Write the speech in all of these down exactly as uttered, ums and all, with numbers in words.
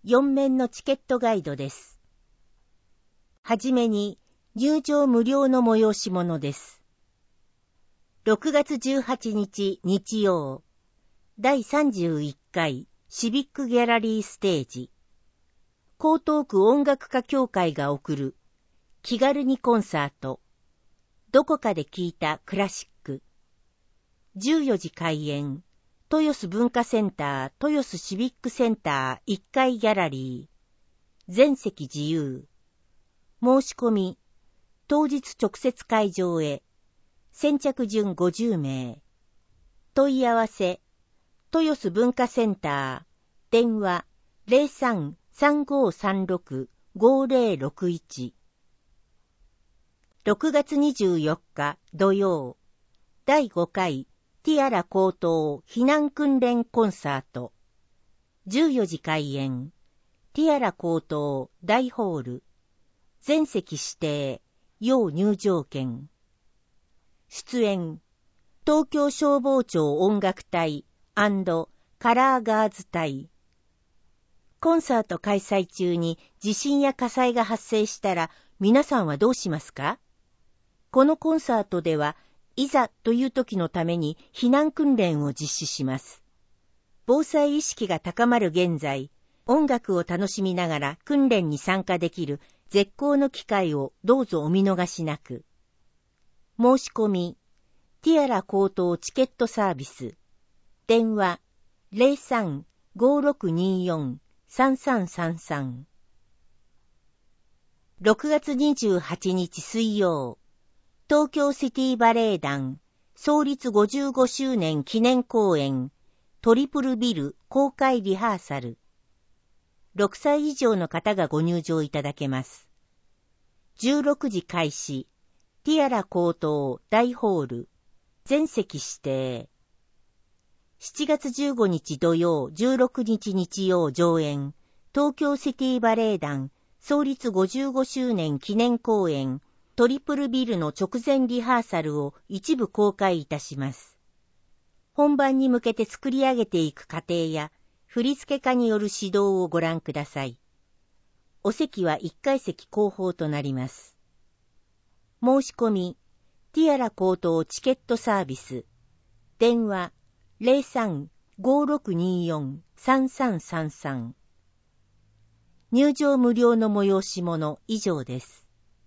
よん面のチケットガイドです。はじめに入場無料の催し物です。ろくがつじゅうはちにち日曜、だいさんじゅういっかいシビックギャラリーステージ、江東区音楽家協会が送る気軽にコンサート、どこかで聴いたクラシック。じゅうよじ開演、豊洲文化センター豊洲シビックセンターいっかいギャラリー。全席自由。申し込み、当日直接会場へ。先着順ごじゅうめい。問い合わせ、豊洲文化センター、電話 ゼロさん さんごさんろく ごゼロろくいち。ろくがつにじゅうよっか土曜、だいごかいティアラ高等避難訓練コンサート。じゅうよじ開演、ティアラ高等大ホール。全席指定、要入場券。出演、東京消防庁音楽隊&カラーガーズ隊。コンサート開催中に地震や火災が発生したら皆さんはどうしますか？このコンサートではいざという時のために避難訓練を実施します。防災意識が高まる現在、音楽を楽しみながら訓練に参加できる絶好の機会をどうぞお見逃しなく。申し込み、ティアラ高等チケットサービス。電話 ゼロさん ごろくによん さんさんさんさん。ろくがつにじゅうはちにち水曜、東京シティバレエ団創立ごじゅうごしゅうねん記念公演トリプルビル公開リハーサル。ろくさい以上の方がご入場いただけます。じゅうろくじ開始、ティアラ高等大ホール。全席指定。しちがつじゅうごにち土曜、じゅうろくにち日曜上演、東京シティバレエ団創立ごじゅうごしゅうねん記念公演トリプルビルの直前リハーサルを一部公開いたします。本番に向けて作り上げていく過程や振付家による指導をご覧ください。お席はいっかい席後方となります。申し込み、ティアラ高等チケットサービス。電話 ゼロさん ごろくによん さんさんさんさん。入場無料の催し物以上です。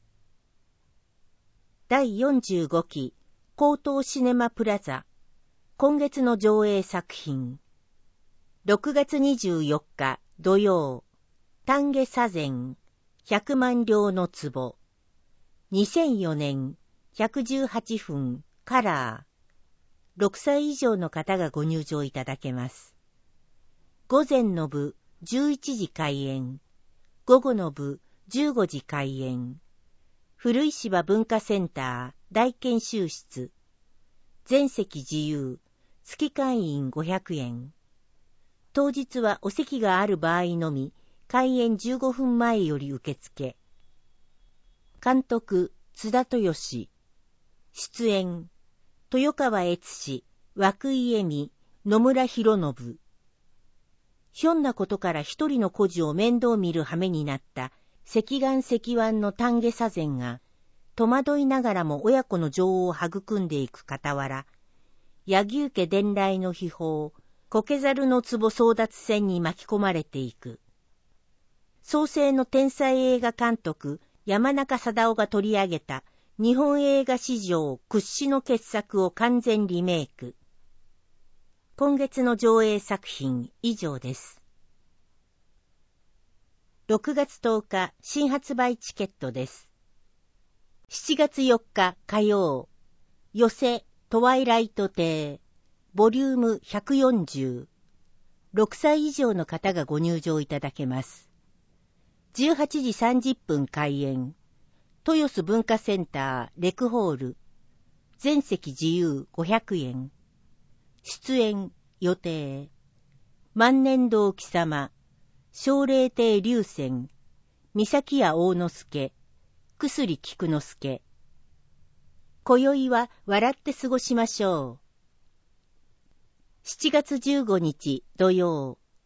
だいよんじゅうごき江東シネマプラザ。今月の上映作品。ろくがつにじゅうよっか土曜、丹下左膳ひゃくまんりょうの壺。にせんよねんひゃくじゅうはちふんカラー。ろくさい以上の方がご入場いただけます。午前の部じゅういちじ開演。午後の部じゅうごじ開演。古石場文化センター大研修室。全席自由。月会員ごひゃくえん。当日はお席がある場合のみ、開演じゅうごふんまえより受付。監督、津田豊志。出演、豊川悦司、涌井恵美、野村博信。ひょんなことから一人の孤児を面倒見る羽目になった赤眼赤腕の丹下左膳が、戸惑いながらも親子の情を育んでいく傍ら、柳生家伝来の秘宝、苔猿の壺争奪戦に巻き込まれていく。創世の天才映画監督、山中貞夫が取り上げた日本映画史上屈指の傑作を完全リメイク。今月の上映作品以上です。ろくがつとおか新発売チケットです。しちがつよっか火曜、寄せトワイライト亭、ボリュームひゃくよんじゅう。ろくさい以上の方がご入場いただけます。じゅうはちじさんじゅっぷん開演。豊洲文化センターレクホール。全席自由ごひゃくえん。出演予定。万年堂貴様、奨励亭龍泉、三崎屋大之助、薬菊之助。今宵は笑って過ごしましょう。しちがつじゅうごにち土曜、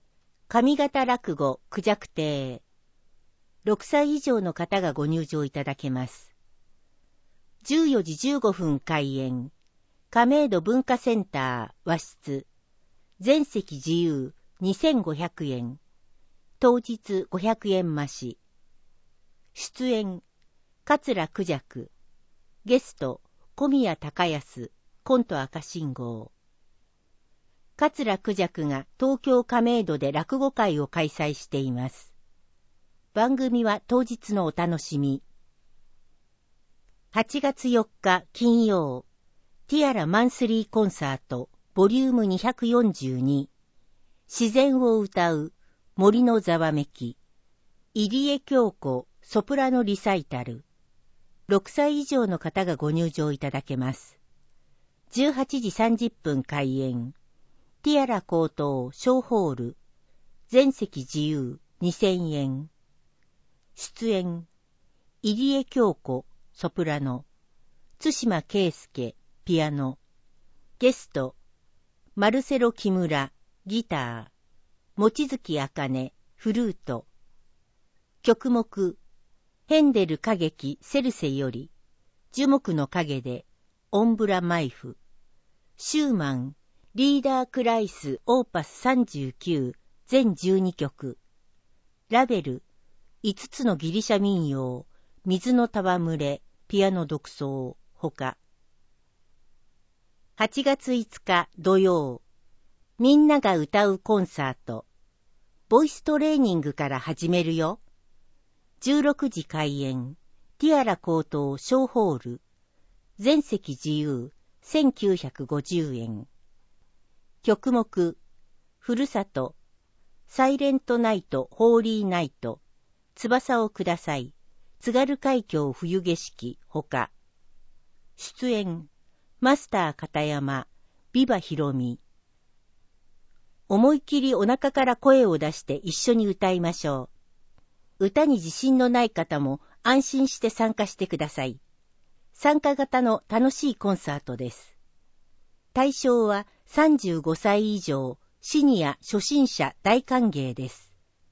上方落語孔雀亭。ろくさい以上の方がご入場いただけます。じゅうよじじゅうごふん開演。亀戸文化センター和室。全席自由にせんごひゃくえん。当日ごひゃくえん増し。出演、桂孔雀。ゲスト、小宮隆康、コント赤信号。桂孔雀が東京亀戸で落語会を開催しています。番組は当日のお楽しみ。はちがつよっか金曜、ティアラマンスリーコンサート、ボリュームにひゃくよんじゅうに。自然を歌う、森のざわめき。入江京子、ソプラノリサイタル。ろくさい以上の方がご入場いただけます。じゅうはちじさんじゅっぷん開演。ティアラ高等小ホール。全席自由にせんえん。出演、入江京子、ソプラノ。津島圭介、ピアノ。ゲスト、マルセロ木村、ギター。望月茜、フルート。曲目、ヘンデル歌劇セルセより、樹木の影で、オンブラマイフ。シューマン、リーダークライスオーパスさんじゅうきゅう全じゅうにきょく。ラベル、いつつのギリシャ民謡、水の戯れ、ピアノ独奏、ほか。はちがついつか土曜、みんなが歌うコンサート。ボイストレーニングから始めるよ。じゅうろくじ開演、ティアラ高等小ホール。全席自由、せんきゅうひゃくごじゅうえん。曲目、ふるさと、サイレントナイト、ホーリーナイト、翼をください、津軽海峡冬景色、ほか。出演、マスター片山、ビバヒロミ。思い切りお腹から声を出して一緒に歌いましょう。歌に自信のない方も安心して参加してください。参加型の楽しいコンサートです。対象はさんじゅうごさい以上、シニア初心者大歓迎です。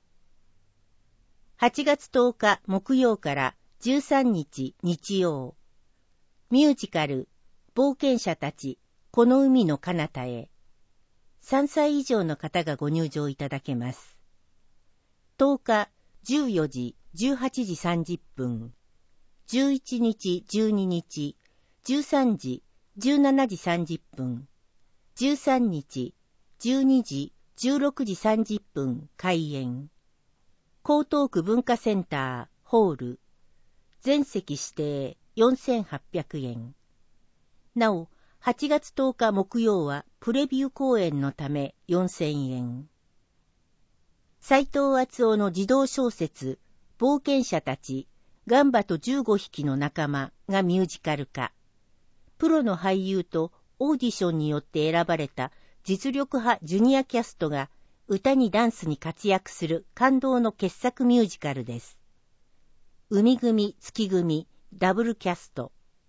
はちがつとおか木曜からじゅうさんにち日曜。ミュージカル、冒険者たち、この海の彼方へ。さんさい以上の方がご入場いただけます。とおか、じゅうよじ、じゅうはちじさんじゅっぷん。じゅういちにち、じゅうににち、じゅうさんじ、じゅうしちじさんじゅっぷん。じゅうさんにち、じゅうにじ、じゅうろくじさんじゅっぷん開演。江東区文化センターホール。全席指定よんせんはっぴゃくえん。なお、はちがつとおか木曜はプレビュー公演のためよんせんえん。斉藤敦夫の児童小説、冒険者たち、ガンバとじゅうごひきの仲間がミュージカル化。プロの俳優とオーディションによって選ばれた実力派ジュニアキャストが歌にダンスに活躍する感動の傑作ミュージカルです。海組、月組、ダブルキャスト。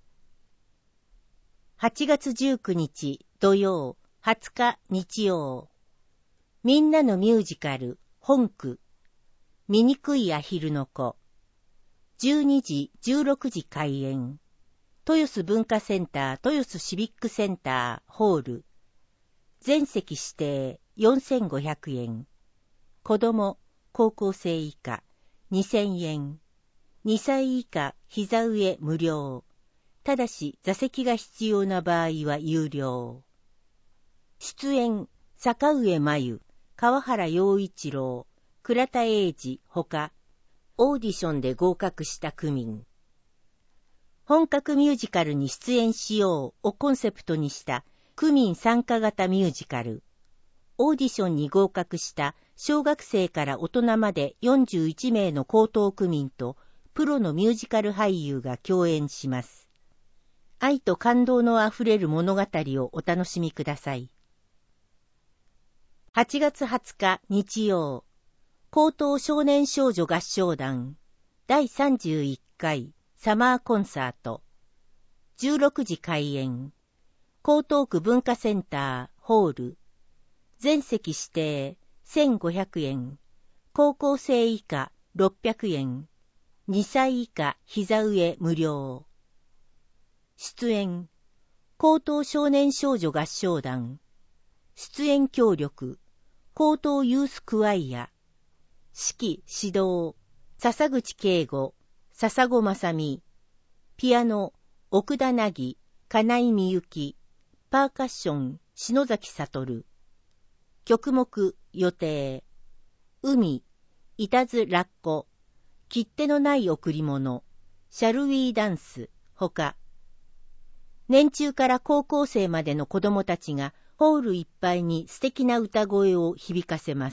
はちがつじゅうくにち土曜、はつか日曜。みんなのミュージカル、本区。醜いアヒルの子。じゅうにじ、じゅうろくじ開演。豊洲文化センター、豊洲シビックセンター、ホール。全席指定よんせんごひゃくえん。子供、高校生以下、にせんえん。にさい以下、膝上無料。ただし座席が必要な場合は有料。出演、坂上真由、川原陽一郎、倉田英二ほか、オーディションで合格した区民。本格ミュージカルに出演しようをコンセプトにした区民参加型ミュージカル。オーディションに合格した小学生から大人までよんじゅういちめいの高等区民とプロのミュージカル俳優が共演します。愛と感動のあふれる物語をお楽しみください。はちがつはつか日曜、高等少年少女合唱団だいさんじゅういっかいサマーコンサート。じゅうろくじ開演。江東区文化センターホール。全席指定せんごひゃくえん。高校生以下ろっぴゃくえん。にさい以下膝上無料。出演、高等少年少女合唱団。出演協力、高等ユースクワイア。指揮指導、笹口圭吾、笹子正美。ピアノ、奥田凪、金井美幸。パーカッション、篠崎悟。曲目、予定。海、いたずラッコ。切手のない贈り物、シャルウィーダンス、ほか。年中から高校生までの子供たちがホールいっぱいに素敵な歌声を響かせます。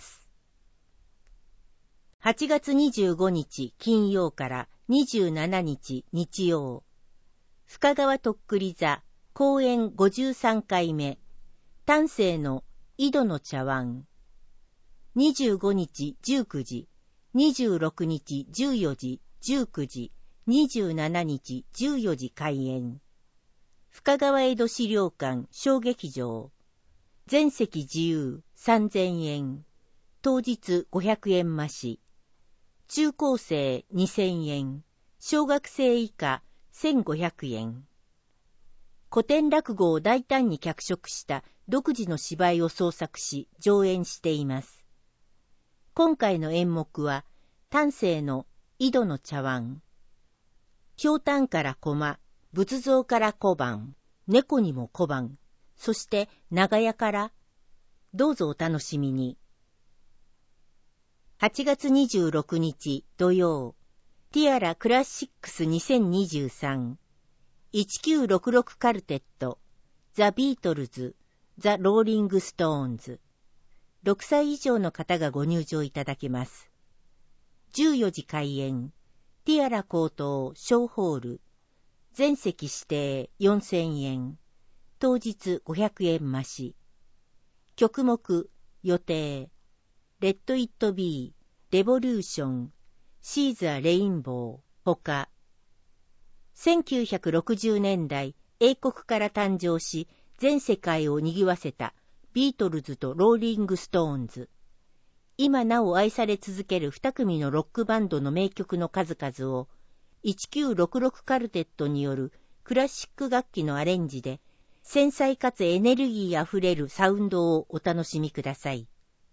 はちがつにじゅうごにち金曜からにじゅうしちにち日曜。深川とっくり座公演ごじゅうさんかいめ。丹精の井戸の茶碗。にじゅうごにちじゅうくじ。にじゅうろくにちじゅうよじ、じゅうくじ、にじゅうしちにちじゅうよじ開演。深川江戸資料館小劇場。全席自由さんぜんえん。当日ごひゃくえん増し。中高生にせんえん。小学生以下せんごひゃくえん。古典落語を大胆に脚色した独自の芝居を創作し上演しています。今回の演目は、丹精の井戸の茶碗。ひょうたんから駒、仏像から小判、猫にも小判、そして長屋から、どうぞお楽しみに。はちがつにじゅうろくにち土曜、ティアラクラシックスにせんにじゅうさん、せんきゅうひゃくろくじゅうろくカルテット、ザ・ビートルズ、ザ・ローリング・ストーンズ。ろくさい以上の方がご入場いただけます。じゅうよじ開演、ティアラ高等小ホール。全席指定よんせんえん。当日ごひゃくえん増し。曲目、予定。レッド・イット・ビー、レボリューション、シーザ・レインボー、ほか。せんきゅうひゃくろくじゅうねんだい、英国から誕生し、全世界を賑わせたビートルズとローリング・ストーンズ。今なお愛され続ける二組のロックバンドの名曲の数々を、せんきゅうひゃくろくじゅうろくカルテットによるクラシック楽器のアレンジで、繊細かつエネルギーあふれるサウンドをお楽しみください。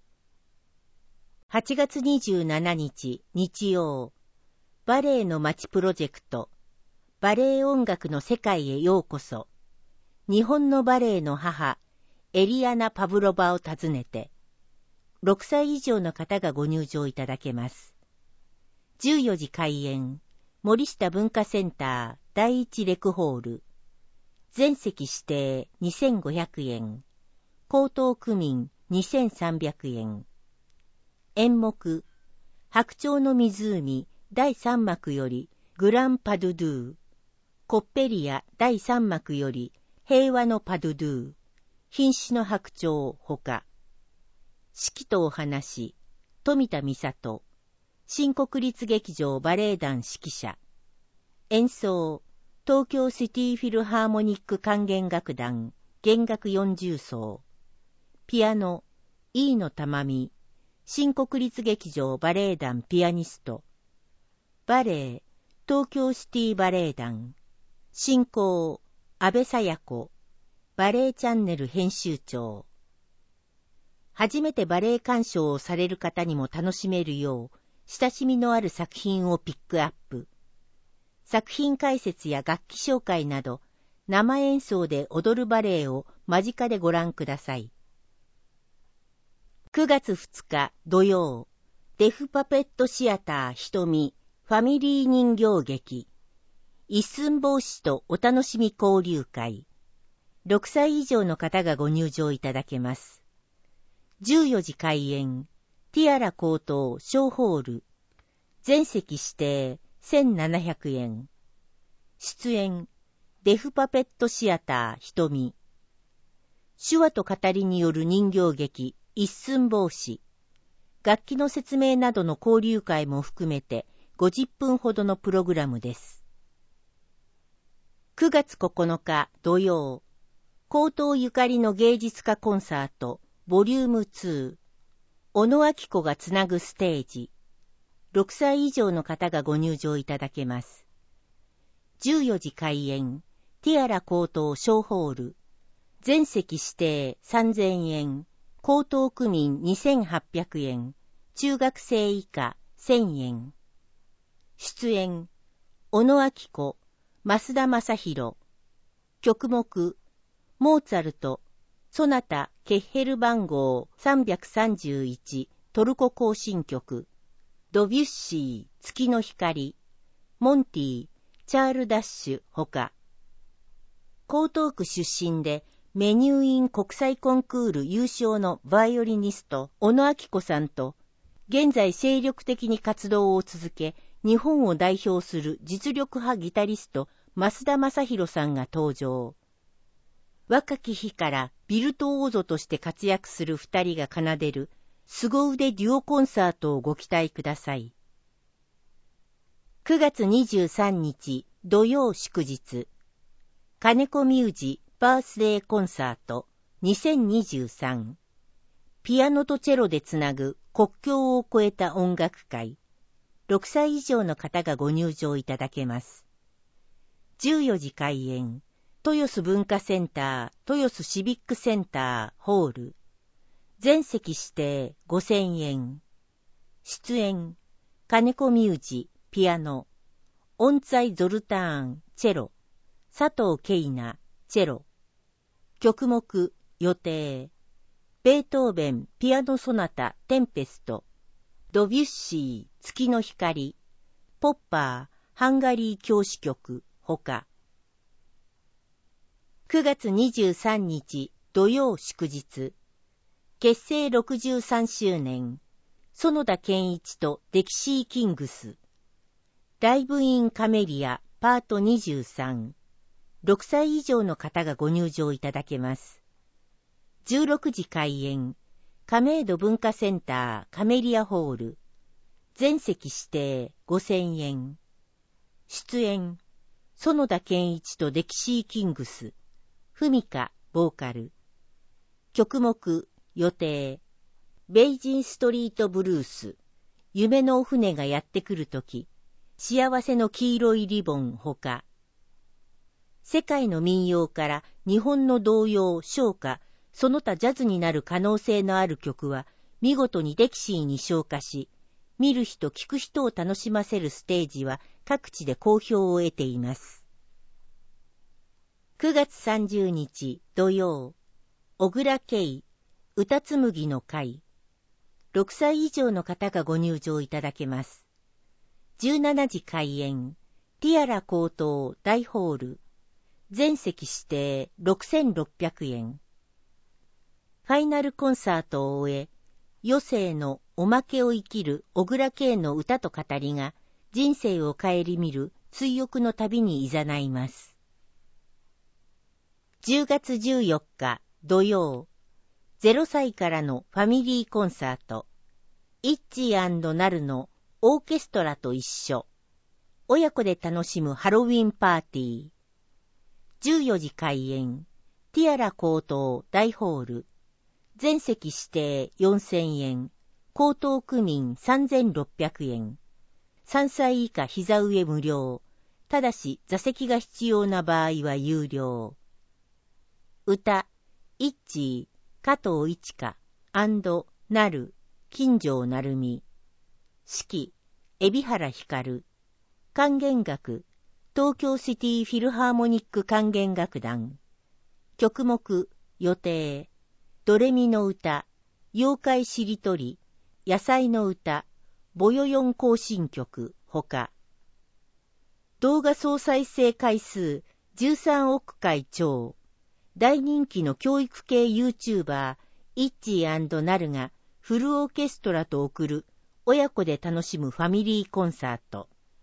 はちがつにじゅうしちにち日曜、バレエの街プロジェクト、バレエ音楽の世界へようこそ。日本のバレエの母、エリアナ・パブロバを訪ねて、ろくさい以上の方がご入場いただけます。じゅうよじ開演、森下文化センター第一レクホール。全席指定にせんごひゃくえん。高等区民にせんさんびゃくえん。演目、白鳥の湖だいさんまくよりグランパドゥドゥ。コッペリアだいさんまくより平和のパドゥドゥ。瀕死の白鳥ほか。指揮とお話、富田美里。新国立劇場バレエ団指揮者。演奏、東京シティフィルハーモニック管弦楽団、弦楽よんじゅうそう。ピアノ、飯野珠美。新国立劇場バレエ団ピアニスト。バレエ、東京シティバレエ団。進行、安倍佐也子。バレエチャンネル編集長。初めてバレエ鑑賞をされる方にも楽しめるよう、親しみのある作品をピックアップ。作品解説や楽器紹介など、生演奏で踊るバレエを間近でご覧ください。くがつふつか土曜、デフパペットシアター瞳ファミリー人形劇。一寸法師とお楽しみ交流会。ろくさい以上の方がご入場いただけます。じゅうよじ開演、ティアラ高等小ホール。全席指定せんななひゃくえん。出演、デフパペットシアター瞳。手話と語りによる人形劇一寸法師。楽器の説明などの交流会も含めてごじゅっぷんほどのプログラムです。くがつここのか土曜、高等ゆかりの芸術家コンサートボリュームツー。 小野明子がつなぐステージ。ろくさい以上の方がご入場いただけます。じゅうよじ開演、ティアラ高等小ホール。全席指定さんぜんえん、高等区民にせんはっぴゃくえん、中学生以下せんえん。出演、小野明子、増田正宏。曲目、モーツァルト、ソナタ・ケッヘル番号さんびゃくさんじゅういちトルコ行進曲、ドビュッシー、月の光、モンティ、チャールダッシュほか。江東区出身でメニューイン国際コンクール優勝のバイオリニスト小野明子さんと、現在精力的に活動を続け、日本を代表する実力派ギタリスト増田正宏さんが登場。若き日からビルトオーゾとして活躍する二人が奏でる凄腕デュオコンサートをご期待ください。くがつにじゅうさんにち土曜祝日、金子ミュージバースデーコンサートにせんにじゅうさん。ピアノとチェロでつなぐ国境を越えた音楽会。ろくさい以上の方がご入場いただけます。じゅうよじ開演、豊洲文化センター、豊洲シビックセンター、ホール。全席指定ごせんえん。出演、金子ミュージ、ピアノ。音材ゾルターン、チェロ。佐藤慶奈、チェロ。曲目、予定。ベートーベン、ピアノソナタ、テンペスト。ドビュッシー、月の光。ポッパー、ハンガリー教師曲、ほか。くがつにじゅうさんにち土曜祝日、結成ろくじゅうさんしゅうねん、園田健一とデキシーキングス、ライブインカメリアパートにじゅうさん、ろくさい以上の方がご入場いただけます。じゅうろくじ開演、亀戸文化センターカメリアホール、全席指定ごせんえん。出演、園田健一とデキシーキングス、ふみかボーカル。曲目、予定。ベイジンストリートブルース、夢のお船がやってくるとき、幸せの黄色いリボンほか。世界の民謡から日本の童謡、唱歌、その他ジャズになる可能性のある曲は見事にデキシーに昇華し、見る人聞く人を楽しませるステージは各地で好評を得ています。くがつさんじゅうにち土曜、小倉圭、歌紡ぎの会。ろくさい以上の方がご入場いただけます。じゅうしちじ開演、ティアラ高等大ホール。全席指定ろくせんろっぴゃくえん。ファイナルコンサートを終え、余生のおまけを生きる小倉圭の歌と語りが人生を顧みる追憶の旅に誘います。じゅうがつじゅうよっか土曜、ゼロさいからのファミリーコンサート、イッチー&ナルのオーケストラと一緒、親子で楽しむハロウィンパーティー。じゅうよじ開演、ティアラ高等大ホール。全席指定よんせんえん、高等区民さんぜんろっぴゃくえん。さんさい以下膝上無料。ただし座席が必要な場合は有料。歌、イッチー、加藤一花、なる、金城成美。指揮、海老原光。管弦楽、東京シティフィルハーモニック管弦楽団。曲目、予定。ドレミの歌、妖怪しりとり、野菜の歌、ボヨヨン行進曲、ほか。動画総再生回数じゅうさんおく回超。大人気の教育系 YouTuber、イッチー&ナルがフルオーケストラと送る親子で楽しむファミリーコンサート。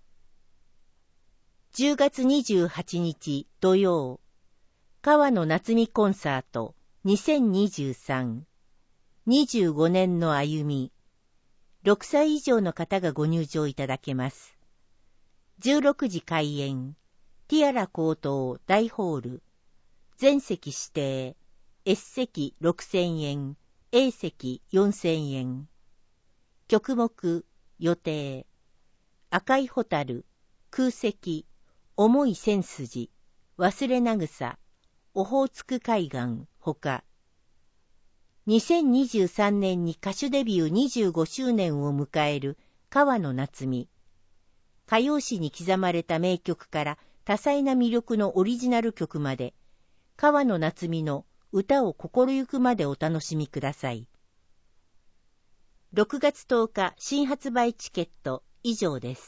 じゅうがつにじゅうはちにち土曜、川野夏美コンサートにせんにじゅうさん。にじゅうごねんの歩み。ろくさい以上の方がご入場いただけます。じゅうろくじ開演、ティアラ高等大ホール。全席指定、S 席ろくせんえん、A 席よんせんえん。 曲目、予定。赤いホタル、空席、重い千筋、忘れなぐさ、オホーツク海岸、ほか。にせんにじゅうさんねんに歌手デビューにじゅうごしゅうねんを迎える川野夏美。歌謡史に刻まれた名曲から多彩な魅力のオリジナル曲まで、川野夏美の歌を心ゆくまでお楽しみください。ろくがつとおか新発売チケット以上です。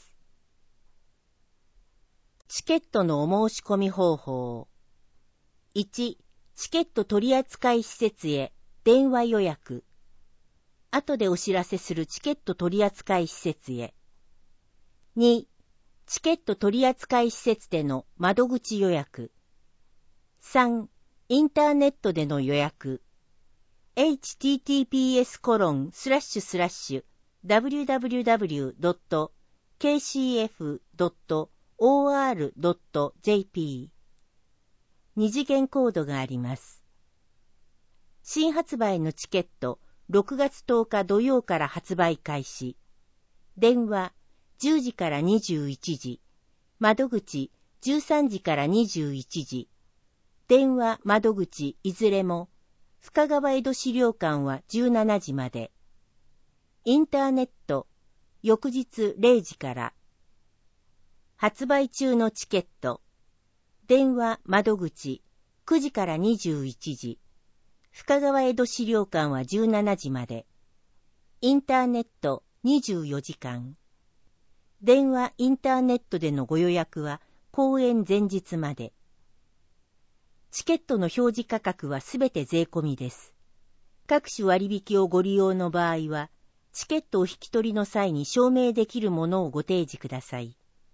チケットのお申し込み方法。いち. チケット取扱施設へ電話予約。後でお知らせするチケット取扱施設へ。に. チケット取扱施設での窓口予約。さん. インターネットでの予約。エイチティーティーピーエスコロンスラッシュスラッシュダブリューダブリューダブリュードットケーシーエフドットオーアールドットジェーピー。二次元コードがあります。新発売のチケットろくがつとおか土曜から発売開始。電話じゅうじからにじゅういちじ。窓口じゅうさんじからにじゅういちじ。電話窓口いずれも深川江戸資料館はじゅうしちじまで。インターネット、翌日れいじから。発売中のチケット。電話窓口くじからにじゅういちじ。深川江戸資料館はじゅうしちじまで。インターネットにじゅうよじかん。電話インターネットでのご予約は公演前日まで。チケットの表示価格はすべて税込みです。各種割引をご利用の場合は、チケットを引き取りの際に証明できるものをご提示ください。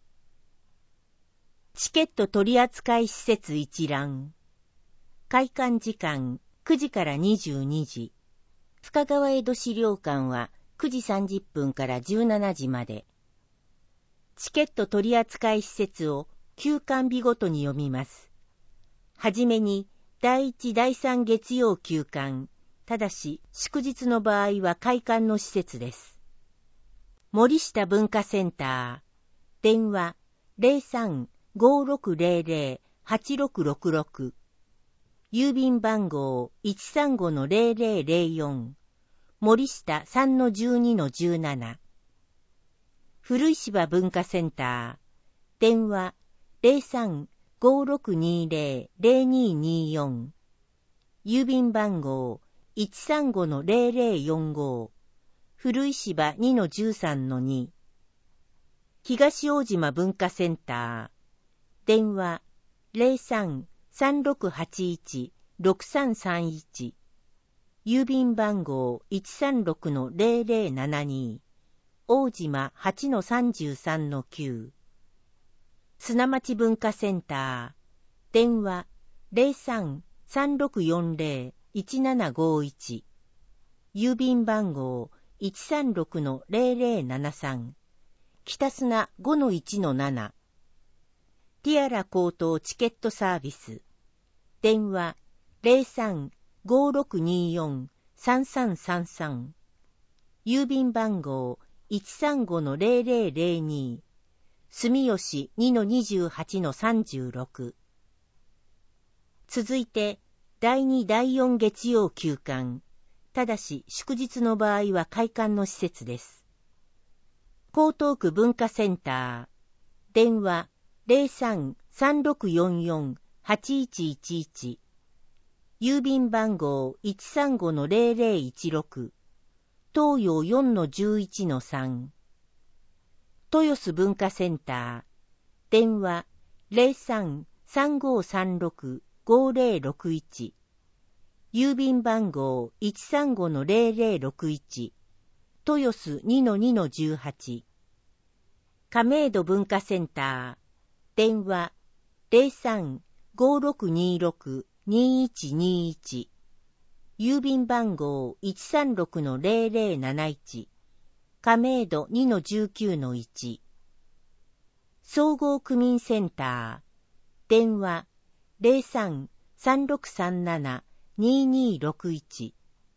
チケット取扱施設一覧。開館時間くじからにじゅうにじ。深川江戸資料館はくじさんじゅっぷんからじゅうしちじまで。チケット取扱施設を休館日ごとに読みます。はじめに、だいいち、だいさん月曜休館。ただし、祝日の場合は開館の施設です。森下文化センター。電話、ゼロさん ごーろくゼロゼロ はちろくろくろく。郵便番号 いちさんごのゼロゼロゼロよん。森下 さんのじゅうにのじゅうなな。古石場文化センター。電話、ゼロさん ごーろくにゼロ ゼロにによん。郵便番号 いちさんごのゼロゼロよんご。古石場 にのじゅうさんのに。東大島文化センター。電話 ゼロさん さんろくはちいち ろくさんさんいち。郵便番号 いちさんろくのゼロゼロななに。大島 はちのさんじゅうさんのきゅう。砂町文化センター。電話 ゼロさん さんろくよんゼロ いちななごいち。郵便番号 いちさんろくのゼロゼロななさん。北砂 ごのいちのなな。ティアラ高等チケットサービス。電話 ゼロさん ごーろくによん さんさんさんさん。郵便番号 いちさんごのゼロゼロゼロに。住吉 にのにじゅうはちのさんじゅうろく。続いて、だいにだいよん月曜休館。ただし、祝日の場合は開館の施設です。江東区文化センター。電話、ゼロさん さんろくよんよん はちいちいちいち。郵便番号 いちさんごのゼロゼロいちろく。東洋 よんのじゅういちのさん。豊洲文化センター。電話 ゼロさん さんごさんろく ごゼロろくいち。郵便番号 いちさんごのゼロゼロろくいち。豊洲 にのにのじゅうはち。亀戸文化センター。電話 ゼロさん ごろくにろく にいちにいち。郵便番号 いちさんろくのゼロゼロなないち。亀戸 にのじゅうきゅうのいち。総合区民センター。電話 ゼロさん さんろくさんなな にいにろくいち。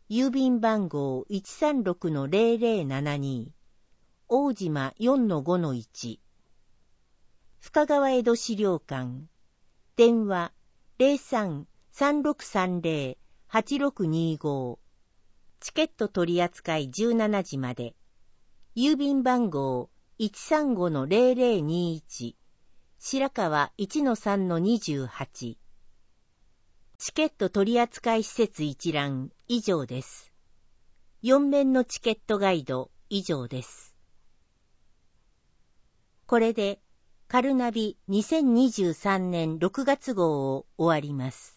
郵便番号 いちさんろくのゼロゼロななに、大島 よんのごのいち、深川江戸資料館、電話 ゼロさん さんろくさんゼロ はちろくにご、チケット取扱いじゅうしちじまで、郵便番号 いちさんごのゼロゼロにいち、白川 いちのさんのにじゅうはち、チケット取扱施設一覧以上です。よん面のチケットガイド以上です。これでカルナビにせんにじゅうさんねんろくがつ号を終わります。